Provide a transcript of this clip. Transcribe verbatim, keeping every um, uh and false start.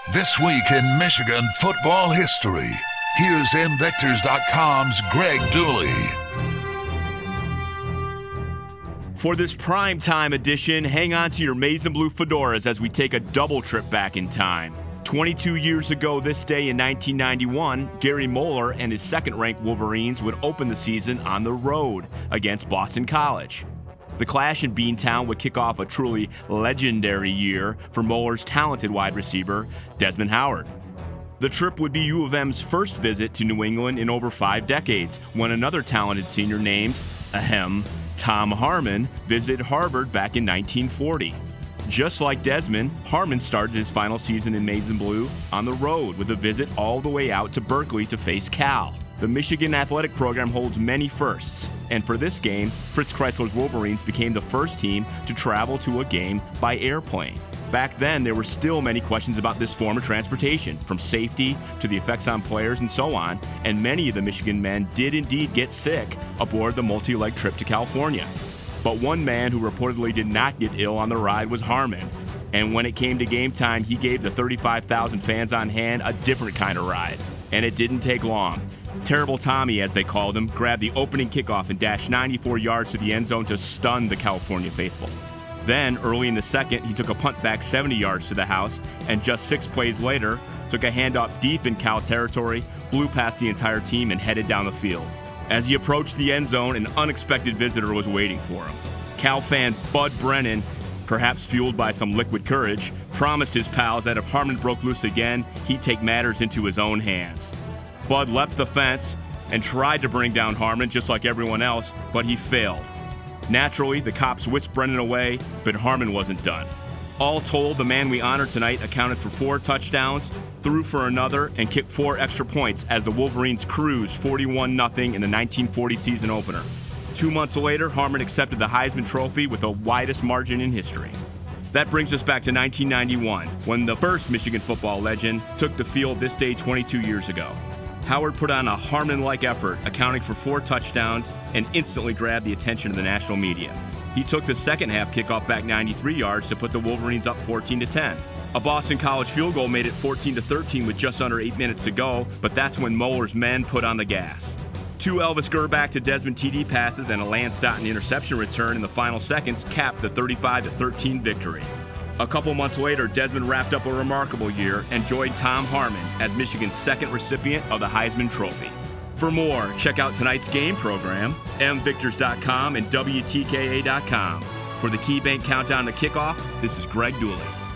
This week in Michigan football history, here's M Vectors dot com's Greg Dooley. For this primetime edition, hang on to your maize and blue fedoras as we take a double trip back in time. twenty-two years ago this day in nineteen ninety-one, Gary Moeller and his second-ranked Wolverines would open the season on the road against Boston College. The clash in Beantown would kick off a truly legendary year for Moeller's talented wide receiver, Desmond Howard. The trip would be U of M's first visit to New England in over five decades, when another talented senior named, ahem, Tom Harmon visited Harvard back in nineteen forty. Just like Desmond, Harmon started his final season in maize and blue on the road with a visit all the way out to Berkeley to face Cal. The Michigan athletic program holds many firsts, and for this game, Fritz Chrysler's Wolverines became the first team to travel to a game by airplane. Back then, there were still many questions about this form of transportation, from safety to the effects on players and so on, and many of the Michigan men did indeed get sick aboard the multi-leg trip to California. But one man who reportedly did not get ill on the ride was Harmon, and when it came to game time, he gave the thirty-five thousand fans on hand a different kind of ride, and it didn't take long. Terrible Tommy, as they called him, grabbed the opening kickoff and dashed ninety-four yards to the end zone to stun the California faithful. Then, early in the second, he took a punt back seventy yards to the house, and just six plays later, took a handoff deep in Cal territory, blew past the entire team, and headed down the field. As he approached the end zone, an unexpected visitor was waiting for him. Cal fan Bud Brennan, perhaps fueled by some liquid courage, promised his pals that if Harmon broke loose again, he'd take matters into his own hands. Bud leapt the fence and tried to bring down Harmon just like everyone else, but he failed. Naturally, the cops whisked Brennan away, but Harmon wasn't done. All told, the man we honor tonight accounted for four touchdowns, threw for another, and kicked four extra points as the Wolverines cruised forty-one nothing in the nineteen forty season opener. Two months later, Harmon accepted the Heisman Trophy with the widest margin in history. That brings us back to nineteen ninety-one, when the first Michigan football legend took the field this day twenty-two years ago. Howard put on a Harmon-like effort, accounting for four touchdowns, and instantly grabbed the attention of the national media. He took the second half kickoff back ninety-three yards to put the Wolverines up fourteen to ten. A Boston College field goal made it fourteen to thirteen with just under eight minutes to go, but that's when Moeller's men put on the gas. Two Elvis Gerback to Desmond T D passes and a Lance Stoughton interception return in the final seconds capped the thirty-five to thirteen victory. A couple months later, Desmond wrapped up a remarkable year and joined Tom Harmon as Michigan's second recipient of the Heisman Trophy. For more, check out tonight's game program, M Vectors dot com and W T K A dot com. For the KeyBank Countdown to Kickoff, this is Greg Dooley.